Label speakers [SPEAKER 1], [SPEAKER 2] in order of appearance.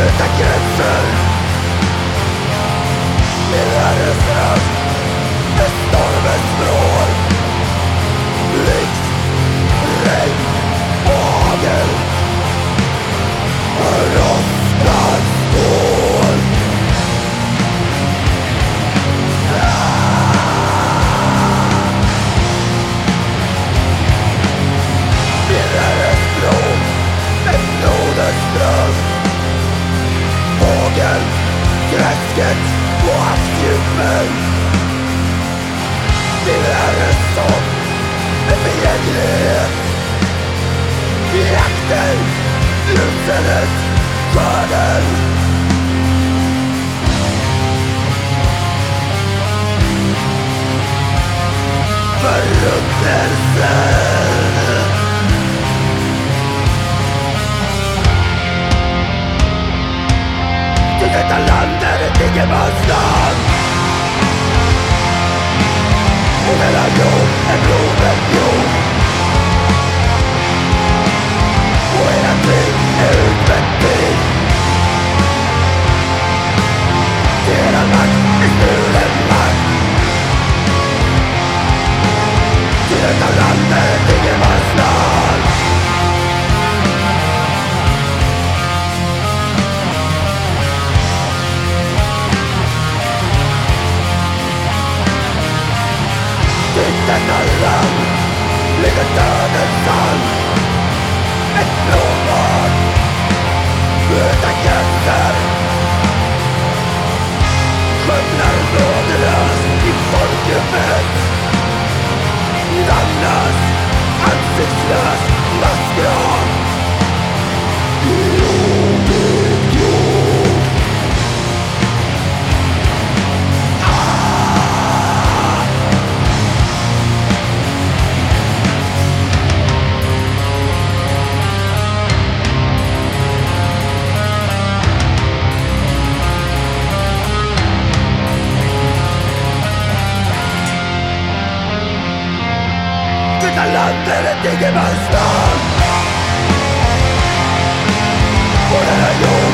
[SPEAKER 1] utan gränser. Min herres röst är stormens vrål, likt regn och hagel och rostat stål. Min herres blod är blodets ström, fågel, träsket och havsdjupen. Min herres sång är fientlighet, jakten, ljuset, skörden. Förruttnelsen. Till detta land är ett ingenmansland, och denna jord är blodet jord, och era ting är utmätt tid. Era makt är stulen makt. Till detta land är ett ingenmansland. Denna land ligger dödens hand, ett blodbad utan gränser. Skövlar nådelöst i folkdjupet, namnas ansiktslös massgrav. Blodig jord. Detta land är ett ingenmansland, och denna jord